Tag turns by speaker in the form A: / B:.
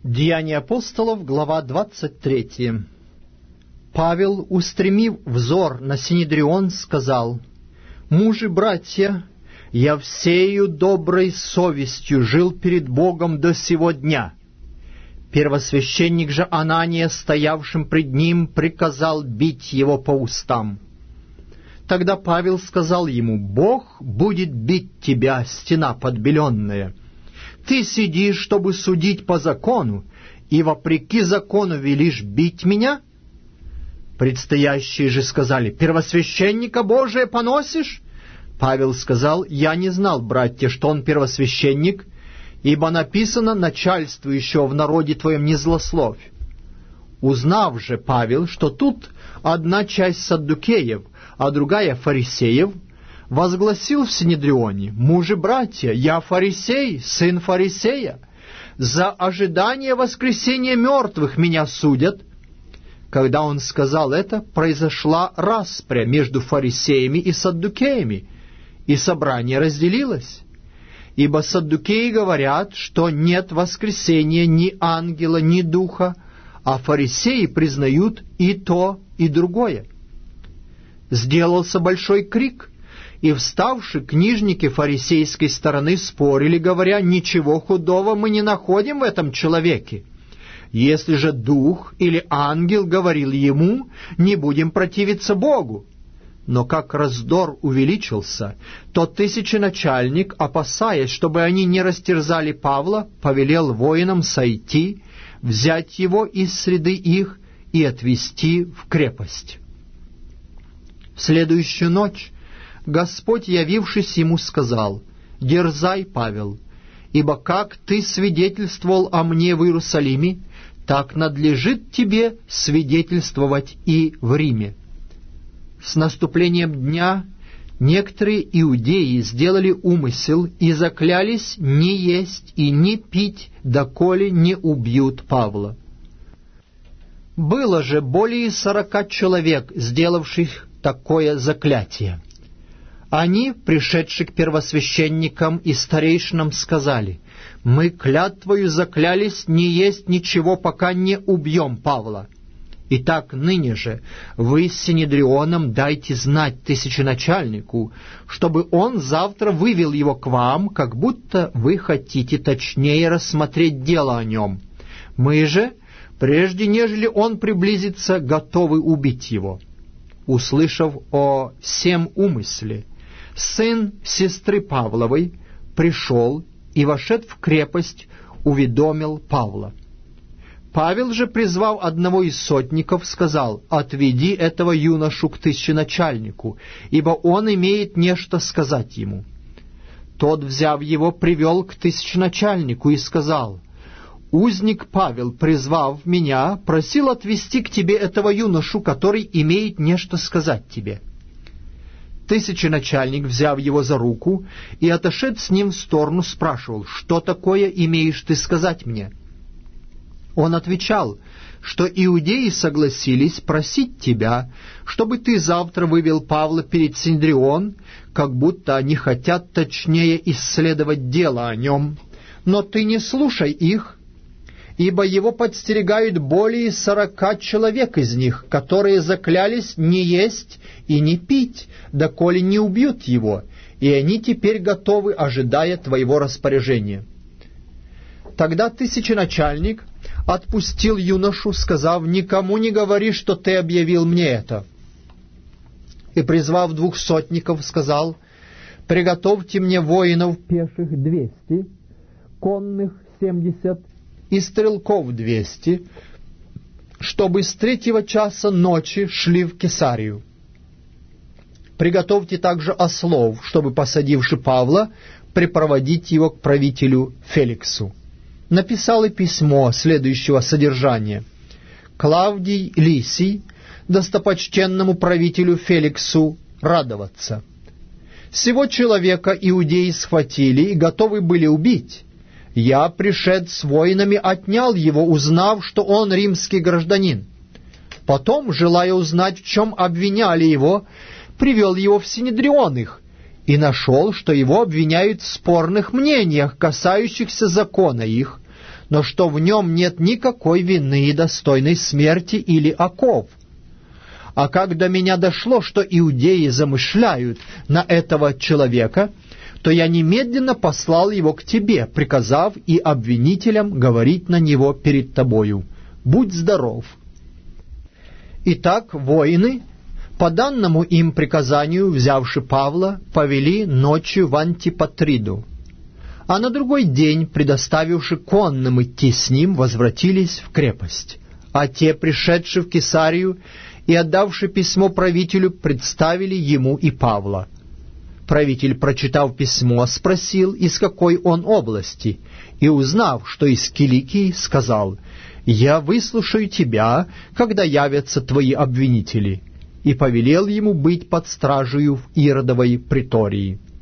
A: Деяния апостолов, глава 23. Павел, устремив взор на Синедрион, сказал: «Мужи, братья, я всею доброй совестью жил перед Богом до сего дня». Первосвященник же Анания, стоявшим пред ним, приказал бить его по устам. Тогда Павел сказал ему: «Бог будет бить тебя, стена подбеленная. Ты сидишь, чтобы судить по закону, и вопреки закону велишь бить меня?» Предстоящие же сказали: «Первосвященника Божия поносишь?» Павел сказал: «Я не знал, братья, что он первосвященник, ибо написано: начальствующего в народе твоем не злословь». Узнав же Павел, что тут одна часть саддукеев, а другая фарисеев, возгласил в Синедрионе: «Мужи, братья, я фарисей, сын фарисея. За ожидание воскресения мертвых меня судят». Когда он сказал это, произошла распря между фарисеями и саддукеями, и собрание разделилось. Ибо саддукеи говорят, что нет воскресения ни ангела, ни духа, а фарисеи признают и то, и другое. Сделался большой крик, и вставши книжники фарисейской стороны спорили, говоря: «Ничего худого мы не находим в этом человеке. Если же дух или ангел говорил ему, не будем противиться Богу». Но как раздор увеличился, то тысяченачальник, опасаясь, чтобы они не растерзали Павла, повелел воинам сойти, взять его из среды их и отвести в крепость. В следующую ночь Господь, явившись ему, сказал: «Дерзай, Павел, ибо как ты свидетельствовал о мне в Иерусалиме, так надлежит тебе свидетельствовать и в Риме». С наступлением дня некоторые иудеи сделали умысел и заклялись не есть и не пить, доколе не убьют Павла. Было же более 40 человек, сделавших такое заклятие. Они, пришедшие к первосвященникам и старейшинам, сказали: «Мы клятвою заклялись не есть ничего, пока не убьем Павла. Итак, ныне же вы с Синедрионом дайте знать тысяченачальнику, чтобы он завтра вывел его к вам, как будто вы хотите точнее рассмотреть дело о нем. Мы же, прежде нежели он приблизится, готовы убить его». Услышав о сем умысле, сын сестры Павловой пришел и, вошед в крепость, уведомил Павла. Павел же, призвав одного из сотников, сказал: «Отведи этого юношу к тысяченачальнику, ибо он имеет нечто сказать ему». Тот, взяв его, привел к тысяченачальнику и сказал: «Узник Павел, призвав меня, просил отвести к тебе этого юношу, который имеет нечто сказать тебе». Тысяченачальник, взяв его за руку и отошед с ним в сторону, спрашивал: «Что такое имеешь ты сказать мне?» Он отвечал, что иудеи согласились просить тебя, чтобы ты завтра вывел Павла перед Синедрион, как будто они хотят точнее исследовать дело о нем. Но ты не слушай их, ибо его подстерегают более 40 человек из них, которые заклялись не есть и не пить, доколе не убьют его, и они теперь готовы, ожидая твоего распоряжения». Тогда тысяченачальник отпустил юношу, сказав: «Никому не говори, что ты объявил мне это». И, призвав 2 сотников, сказал: «Приготовьте мне воинов пеших 200, конных 70 и стрелков 200, чтобы с 3 часа ночи шли в Кесарию. Приготовьте также ослов, чтобы, посадивши Павла, припроводить его к правителю Феликсу». Написал и письмо следующего содержания: «Клавдий Лисий, достопочтенному правителю Феликсу, радоваться. Сего человека иудеи схватили и готовы были убить. Я, пришед с воинами, отнял его, узнав, что он римский гражданин. Потом, желая узнать, в чем обвиняли его, привел его в Синедрион их, и нашел, что его обвиняют в спорных мнениях, касающихся закона их, но что в нем нет никакой вины, достойной смерти или оков. А как до меня дошло, что иудеи замышляют на этого человека, то я немедленно послал его к тебе, приказав и обвинителям говорить на него перед тобою. Будь здоров». Итак, воины, по данному им приказанию, взявши Павла, повели ночью в Антипатриду, а на другой день, предоставивши конным идти с ним, возвратились в крепость. А те, пришедши в Кесарию и отдавши письмо правителю, представили ему и Павла. Правитель, прочитав письмо, спросил, из какой он области, и, узнав, что из Киликии, сказал: «Я выслушаю тебя, когда явятся твои обвинители», и повелел ему быть под стражею в Иродовой притории.